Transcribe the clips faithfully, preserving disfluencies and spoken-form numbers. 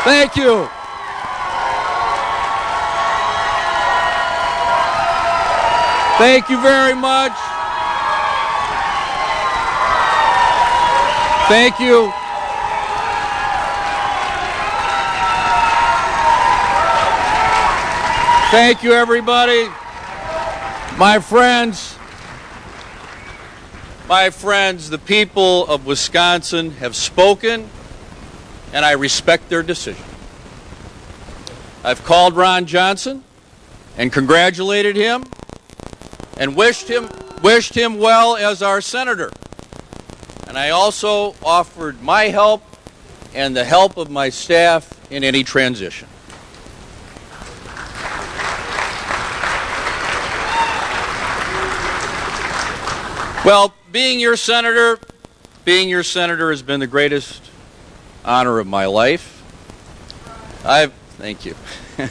Thank you. Thank you very much. Thank you. Thank you, everybody. My friends, my friends, the people of Wisconsin have spoken, and I respect their decision. I've called Ron Johnson and congratulated him and wished him, wished him well as our senator. And I also offered my help and the help of my staff in any transition. Well, being your senator, being your senator has been the greatest honor of my life. I've, thank you.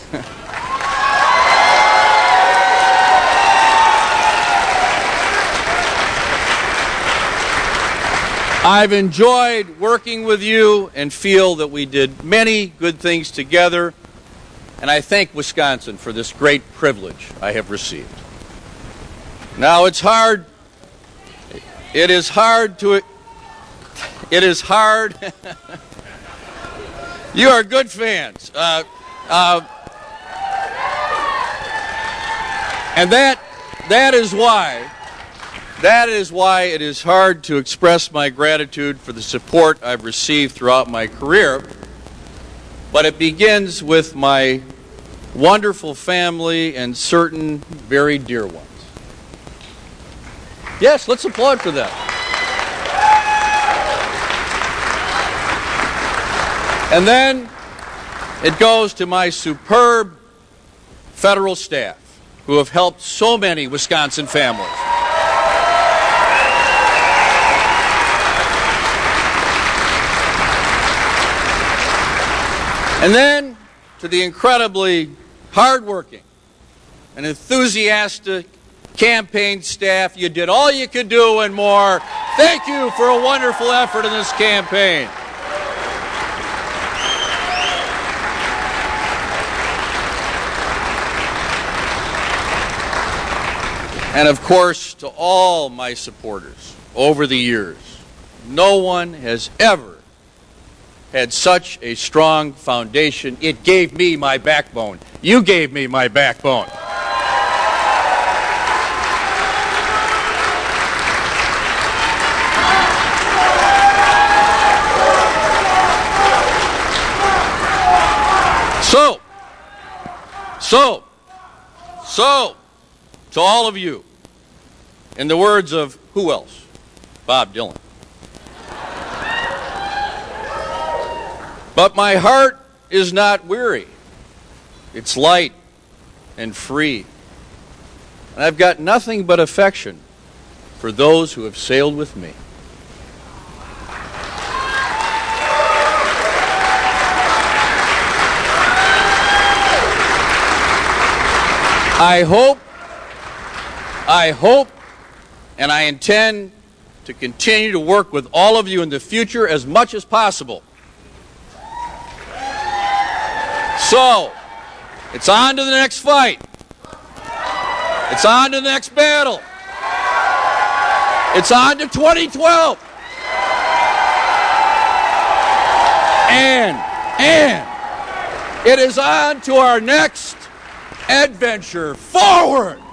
I've enjoyed working with you and feel that we did many good things together, and I thank Wisconsin for this great privilege I have received. Now, it's hard, it is hard to, it is hard, you are good fans, uh, uh, and that, that is why That is why it is hard to express my gratitude for the support I've received throughout my career, but it begins with my wonderful family and certain very dear ones. Yes, let's applaud for that. And then it goes to my superb federal staff who have helped so many Wisconsin families. And then to the incredibly hardworking and enthusiastic campaign staff, you did all you could do and more. Thank you for a wonderful effort in this campaign. And of course, to all my supporters over the years, no one has ever had such a strong foundation. It gave me my backbone. You gave me my backbone. So, so, so, to all of you, in the words of who else? Bob Dylan. But my heart is not weary. It's light and free. And I've got nothing but affection for those who have sailed with me. I hope, I hope, and I intend to continue to work with all of you in the future as much as possible. So, it's on to the next fight. It's on to the next battle. It's on to twenty twelve. And, and, it is on to our next adventure. Forward!